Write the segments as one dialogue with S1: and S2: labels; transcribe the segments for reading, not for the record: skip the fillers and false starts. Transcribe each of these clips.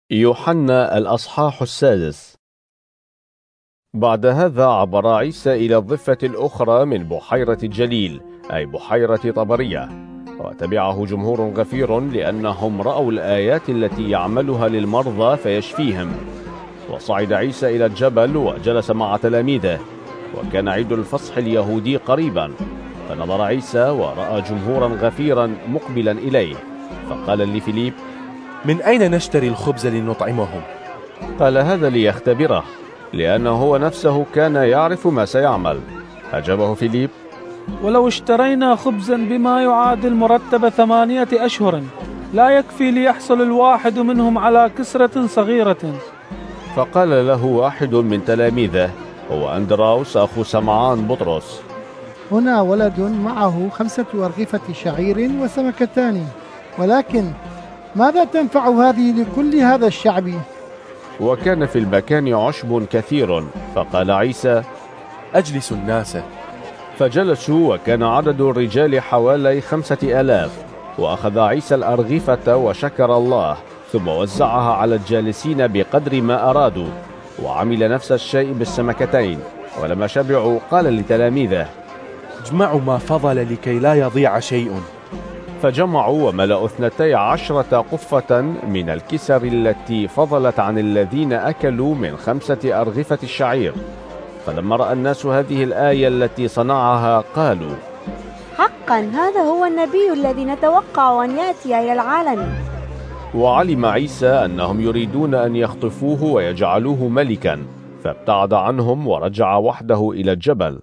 S1: يوحنا الأصحاح السادس. بعد هذا عبر عيسى إلى الضفة الأخرى من بحيرة الجليل، أي بحيرة طبرية، وتبعه جمهور غفير لأنهم رأوا الآيات التي يعملها للمرضى فيشفيهم. وصعد عيسى إلى الجبل وجلس مع تلاميذه، وكان عيد الفصح اليهودي قريبا. فنظر عيسى ورأى جمهورا غفيرا مقبلا إليه، فقال لفيليب:
S2: من أين نشتري الخبز لنطعمهم؟
S1: قال هذا ليختبره، لأنه هو نفسه كان يعرف ما سيعمل. أجابه فيليب:
S3: ولو اشترينا خبزا بما يعادل مرتب 8 أشهر لا يكفي ليحصل الواحد منهم على كسرة صغيرة.
S1: فقال له واحد من تلاميذه، هو أندراوس أخو سمعان بطرس:
S4: هنا ولد معه 5 أرغفة شعير وسمكتان، ولكن ماذا تنفع هذه لكل هذا الشعب؟
S1: وكان في المكان عشب كثير. فقال عيسى:
S2: أجلس الناس.
S1: فجلسوا، وكان عدد الرجال حوالي 5000. وأخذ عيسى الأرغفة وشكر الله، ثم وزعها على الجالسين بقدر ما أرادوا، وعمل نفس الشيء بالسمكتين. ولما شبعوا قال لتلاميذه:
S2: اجمعوا ما فضل لكي لا يضيع شيء.
S1: فجمعوا وملأوا 12 قفة من الكسر التي فضلت عن الذين أكلوا من 5 أرغفة الشعير. فلما رأى الناس هذه الآية التي صنعها قالوا:
S5: حقا هذا هو النبي الذي نتوقع أن يأتي إلى العالم.
S1: وعلم عيسى أنهم يريدون أن يخطفوه ويجعلوه ملكا، فابتعد عنهم ورجع وحده إلى الجبل.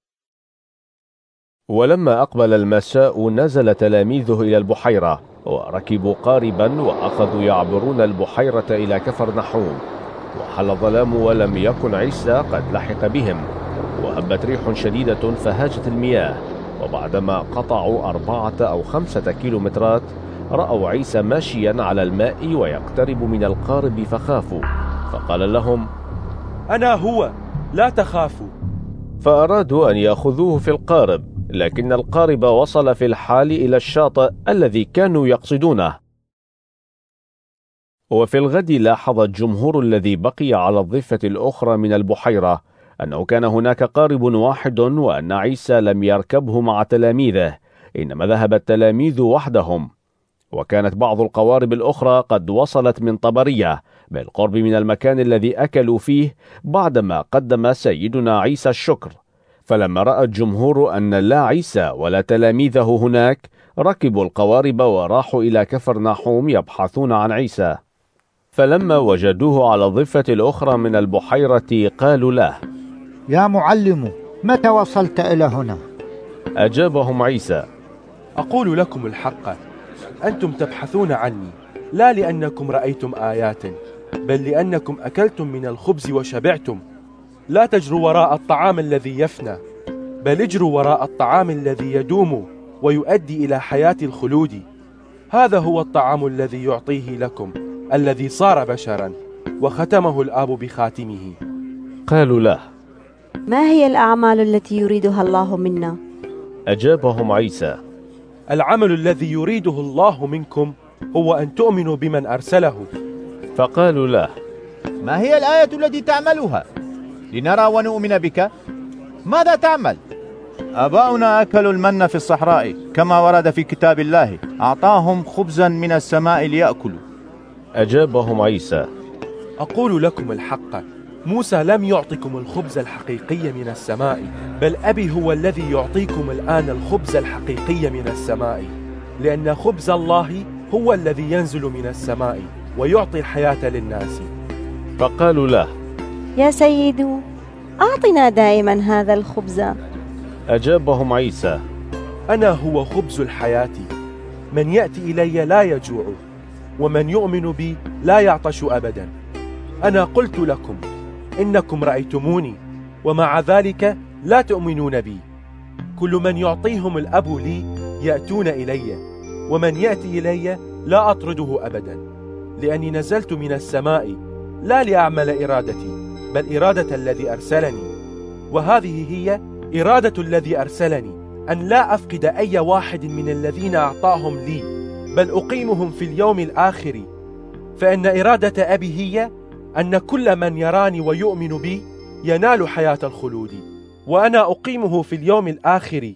S1: ولما أقبل المساء نزل تلاميذه إلى البحيرة، وركبوا قاربا وأخذوا يعبرون البحيرة إلى كفرنحوم. وحل الظلام ولم يكن عيسى قد لحق بهم، وهبت ريح شديدة فهاجت المياه. وبعدما قطعوا 4 أو 5 كيلومترات رأوا عيسى ماشيا على الماء ويقترب من القارب فخافوا. فقال لهم:
S2: أنا هو، لا تخافوا.
S1: فأرادوا أن يأخذوه في القارب، لكن القارب وصل في الحال إلى الشاطئ الذي كانوا يقصدونه. وفي الغد لاحظ الجمهور الذي بقي على الضفة الأخرى من البحيرة أنه كان هناك قارب واحد، وأن عيسى لم يركبه مع تلاميذه، إنما ذهب التلاميذ وحدهم. وكانت بعض القوارب الأخرى قد وصلت من طبرية بالقرب من المكان الذي أكلوا فيه بعدما قدم سيدنا عيسى الشكر. فلما رأى الجمهور أن لا عيسى ولا تلاميذه هناك، ركبوا القوارب وراحوا إلى كفرنحوم يبحثون عن عيسى. فلما وجدوه على الضفة الأخرى من البحيرة قالوا له:
S6: يا معلم، متى وصلت إلى هنا؟
S1: أجابهم عيسى:
S2: أقول لكم الحق، أنتم تبحثون عني لا لأنكم رأيتم آيات، بل لأنكم أكلتم من الخبز وشبعتم. لا تجروا وراء الطعام الذي يفنى، بل اجروا وراء الطعام الذي يدوم ويؤدي إلى حياة الخلود. هذا هو الطعام الذي يعطيه لكم، الذي صار بشرا وختمه الآب بخاتمه.
S1: قالوا له:
S5: ما هي الأعمال التي يريدها الله منا؟
S1: أجابهم عيسى:
S2: العمل الذي يريده الله منكم هو أن تؤمنوا بمن أرسله.
S1: فقالوا له:
S7: ما هي الآية التي تعملها لنرى ونؤمن بك؟ ماذا تعمل؟ آباؤنا أكلوا المن في الصحراء، كما ورد في كتاب الله: أعطاهم خبزا من السماء ليأكلوا.
S1: أجابهم عيسى:
S2: أقول لكم الحق، موسى لم يعطكم الخبز الحقيقي من السماء، بل أبي هو الذي يعطيكم الآن الخبز الحقيقي من السماء. لأن خبز الله هو الذي ينزل من السماء ويعطي الحياة للناس.
S1: فقالوا له:
S5: يا سيد، أعطنا دائما هذا الخبز.
S1: أجابهم عيسى:
S2: أنا هو خبز الحياة، من يأتي إلي لا يجوع، ومن يؤمن بي لا يعطش أبدا. أنا قلت لكم إنكم رأيتموني، ومع ذلك لا تؤمنون بي. كل من يعطيهم الأب لي يأتون إلي، ومن يأتي إلي لا أطرده أبدا، لأني نزلت من السماء لا لأعمل إرادتي، بل إرادة الذي أرسلني. وهذه هي إرادة الذي أرسلني، أن لا أفقد أي واحد من الذين أعطاهم لي، بل أقيمهم في اليوم الآخر. فإن إرادة أبي هي أن كل من يراني ويؤمن بي ينال حياة الخلود، وأنا أقيمه في اليوم الآخر.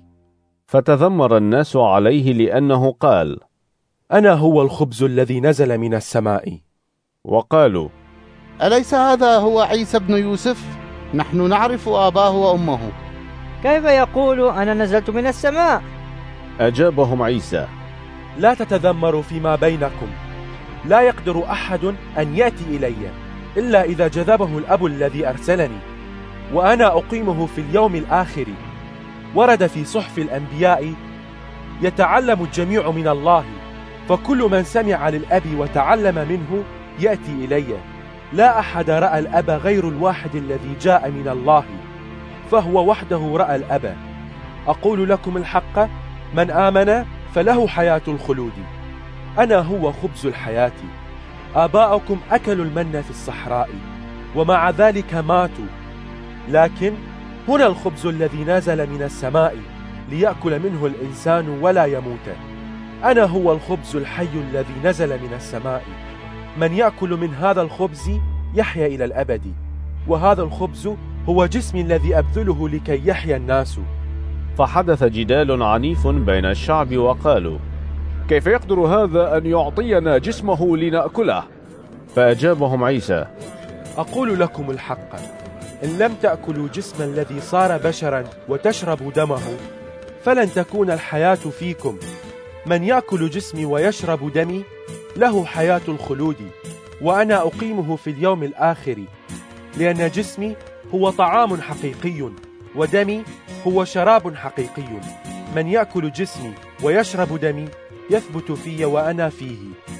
S1: فتذمر الناس عليه لأنه قال:
S2: أنا هو الخبز الذي نزل من السماء.
S1: وقالوا:
S8: أليس هذا هو عيسى بن يوسف؟ نحن نعرف أباه وأمه،
S9: كيف يقول أنا نزلت من السماء؟
S1: أجابهم عيسى:
S2: لا تتذمروا فيما بينكم، لا يقدر أحد أن يأتي إلي إلا إذا جذبه الأب الذي أرسلني، وأنا أقيمه في اليوم الآخر. ورد في صحف الأنبياء: يتعلم الجميع من الله، فكل من سمع للأب وتعلم منه يأتي إلي. لا أحد رأى الأب غير الواحد الذي جاء من الله، فهو وحده رأى الأب. أقول لكم الحق، من آمن فله حياة الخلود. أنا هو خبز الحياة. آباؤكم أكلوا المن في الصحراء ومع ذلك ماتوا، لكن هنا الخبز الذي نزل من السماء ليأكل منه الإنسان ولا يموت. أنا هو الخبز الحي الذي نزل من السماء. من يأكل من هذا الخبز يحيا إلى الأبد، وهذا الخبز هو جسمي الذي أبذله لكي يحيا الناس.
S1: فحدث جدال عنيف بين الشعب وقالوا: كيف يقدر هذا أن يعطينا جسمه لنأكله؟ فأجابهم عيسى:
S2: أقول لكم الحق، إن لم تأكلوا جسم الذي صار بشرا وتشربوا دمه فلن تكون الحياة فيكم. من يأكل جسمي ويشرب دمي له حياة الخلود، وأنا أقيمه في اليوم الآخر. لأن جسمي هو طعام حقيقي، ودمي هو شراب حقيقي. من يأكل جسمي ويشرب دمي يثبت في وأنا فيه،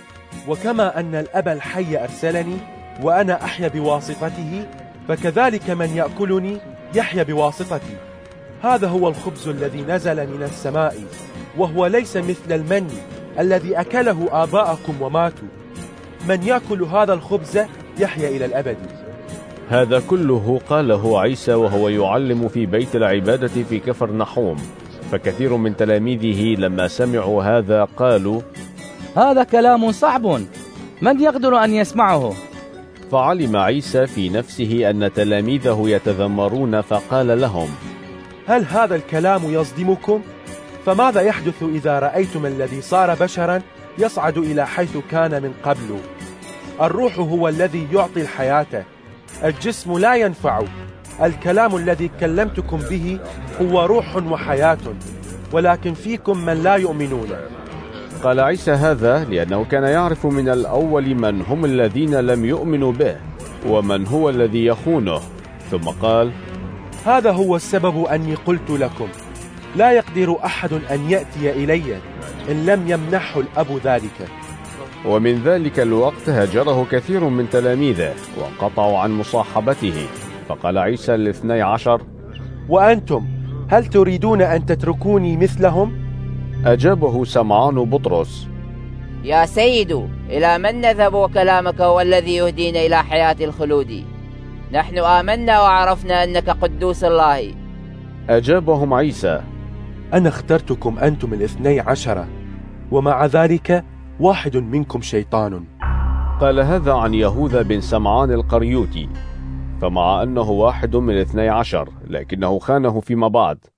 S2: وكما أن الأب الحي أرسلني وأنا أحيا بواسطته، فكذلك من يأكلني يحيا بواسطتي. هذا هو الخبز الذي نزل من السماء، وهو ليس مثل المن الذي أكله آباءكم وماتوا. من يأكل هذا الخبز يحيا إلى الأبد.
S1: هذا كله قاله عيسى وهو يعلم في بيت العبادة في كفرنحوم. فكثير من تلاميذه لما سمعوا هذا قالوا:
S9: هذا كلام صعب، من يقدر أن يسمعه؟
S1: فعلم عيسى في نفسه أن تلاميذه يتذمرون، فقال لهم:
S2: هل هذا الكلام يصدمكم؟ فماذا يحدث إذا رأيتم الذي صار بشرا يصعد إلى حيث كان من قبل؟ الروح هو الذي يعطي الحياة، الجسم لا ينفع. الكلام الذي كلمتكم به هو روح وحياة، ولكن فيكم من لا يؤمنون.
S1: قال عيسى هذا لأنه كان يعرف من الأول من هم الذين لم يؤمنوا به ومن هو الذي يخونه، ثم قال:
S2: هذا هو السبب أني قلت لكم لا يقدر أحد أن يأتي إلي إن لم يمنحه الأب ذلك.
S1: ومن ذلك الوقت هجره كثير من تلاميذه وانقطعوا عن مصاحبته. فقال عيسى ل12:
S2: وأنتم هل تريدون أن تتركوني مثلهم؟
S1: أجابه سمعان بطرس:
S10: يا سيد، إلى من نذهب وكلامك هو الذي يهدينا إلى حياة الخلود؟ نحن آمنا وعرفنا أنك قدوس الله.
S1: أجابهم عيسى:
S2: أنا اخترتكم أنتم 12، ومع ذلك واحد منكم شيطان.
S1: قال هذا عن يهوذا بن سمعان القريوتي، فمع أنه واحد من 12 لكنه خانه فيما بعد،